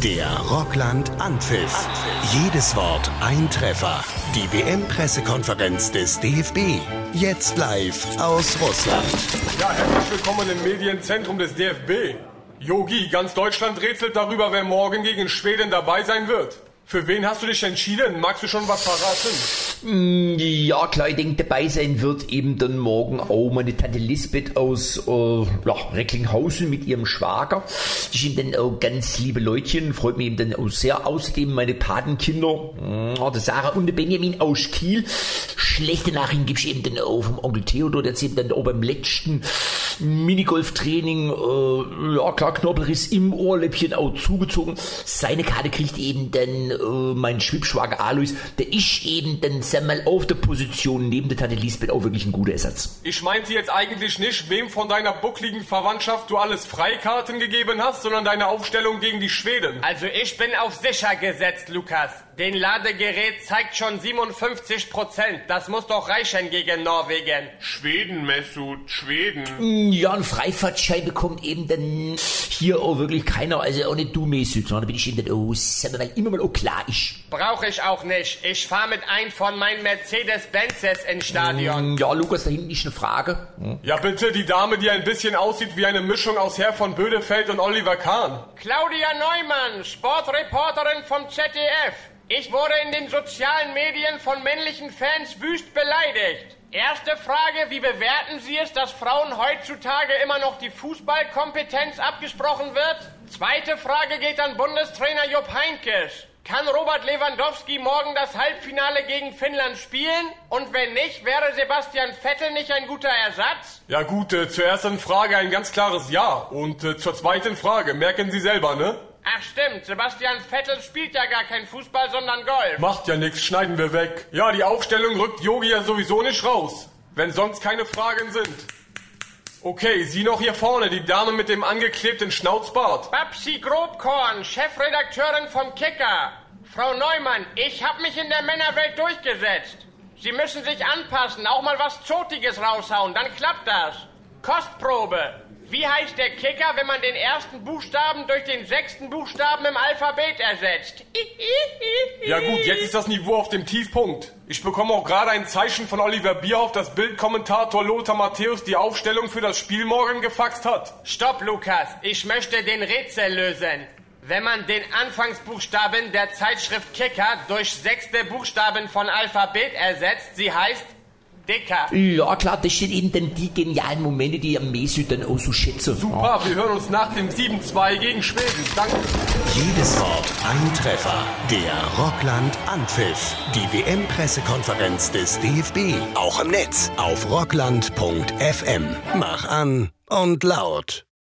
Der Rockland Anpfiff. Jedes Wort ein Treffer. Die WM-Pressekonferenz des DFB. Jetzt live aus Russland. Ja, herzlich willkommen im Medienzentrum des DFB. Yogi, ganz Deutschland rätselt darüber, wer morgen gegen Schweden dabei sein wird. Für wen hast du dich entschieden? Magst du schon was verraten? Ja, klar, ich denke, dabei sein wird eben dann morgen auch meine Tante Lisbeth aus Recklinghausen mit ihrem Schwager. Die sind dann auch ganz liebe Leutchen, freut mich eben dann auch sehr. Außerdem meine Patenkinder, der Sarah und der Benjamin aus Kiel. Schlechte Nachrichten gibt's eben dann auch vom Onkel Theodor, der hat eben dann auch beim letzten Minigolf-Training, Knorpelriss im Ohrläppchen auch zugezogen. Seine Karte kriegt eben dann mein Schwibschwager Alois, der ist eben dann, sag mal, auf der Position neben der Tante Lisbeth auch wirklich ein guter Ersatz. Ich meinte jetzt eigentlich nicht, wem von deiner buckligen Verwandtschaft du alles Freikarten gegeben hast, sondern deine Aufstellung gegen die Schweden. Also ich bin auf sicher gesetzt, Lukas. Den Ladegerät zeigt schon 57%. Das muss doch reichen gegen Norwegen. Schweden, Mesut, Schweden. Ja, einen Freifahrtschein bekommt eben dann hier auch wirklich keiner, also auch nicht du, Mesut, sondern da bin ich eben dann auch, weil immer mal auch klar ist. Brauche ich auch nicht. Ich fahre mit einem von meinen Mercedes-Benzes ins Stadion. Ja, Lukas, da hinten ist eine Frage. Ja bitte, die Dame, die ein bisschen aussieht wie eine Mischung aus Herr von Bödefeld und Oliver Kahn. Claudia Neumann, Sportreporterin vom ZDF. Ich wurde in den sozialen Medien von männlichen Fans wüst beleidigt. Erste Frage, wie bewerten Sie es, dass Frauen heutzutage immer noch die Fußballkompetenz abgesprochen wird? Zweite Frage geht an Bundestrainer Jupp Heynckes. Kann Robert Lewandowski morgen das Halbfinale gegen Finnland spielen? Und wenn nicht, wäre Sebastian Vettel nicht ein guter Ersatz? Ja gut, zur ersten Frage ein ganz klares Ja. Und zur zweiten Frage, merken Sie selber, ne? Ach stimmt, Sebastian Vettel spielt ja gar kein Fußball, sondern Golf. Macht ja nichts, schneiden wir weg. Ja, die Aufstellung rückt Yogi ja sowieso nicht raus, wenn sonst keine Fragen sind. Okay, Sie noch hier vorne, die Dame mit dem angeklebten Schnauzbart. Babsi Grobkorn, Chefredakteurin vom Kicker. Frau Neumann, ich hab mich in der Männerwelt durchgesetzt. Sie müssen sich anpassen, auch mal was Zotiges raushauen, dann klappt das. Kostprobe. Wie heißt der Kicker, wenn man den ersten Buchstaben durch den 6. Buchstaben im Alphabet ersetzt? Ja gut, jetzt ist das Niveau auf dem Tiefpunkt. Ich bekomme auch gerade ein Zeichen von Oliver Bierhoff, dass Bildkommentator Lothar Matthäus die Aufstellung für das Spiel morgen gefaxt hat. Stopp, Lukas, ich möchte den Rätsel lösen. Wenn man den Anfangsbuchstaben der Zeitschrift Kicker durch 6. Buchstaben von Alphabet ersetzt, sie heißt Dicker. Ja klar, das sind eben dann die genialen Momente, die am Mesut dann auch so schätze. Super, wir hören uns nach dem 7-2 gegen Schweden. Danke. Jedes Wort ein Treffer. Der Rockland Anpfiff. Die WM-Pressekonferenz des DFB. Auch im Netz auf rockland.fm. Mach an und laut.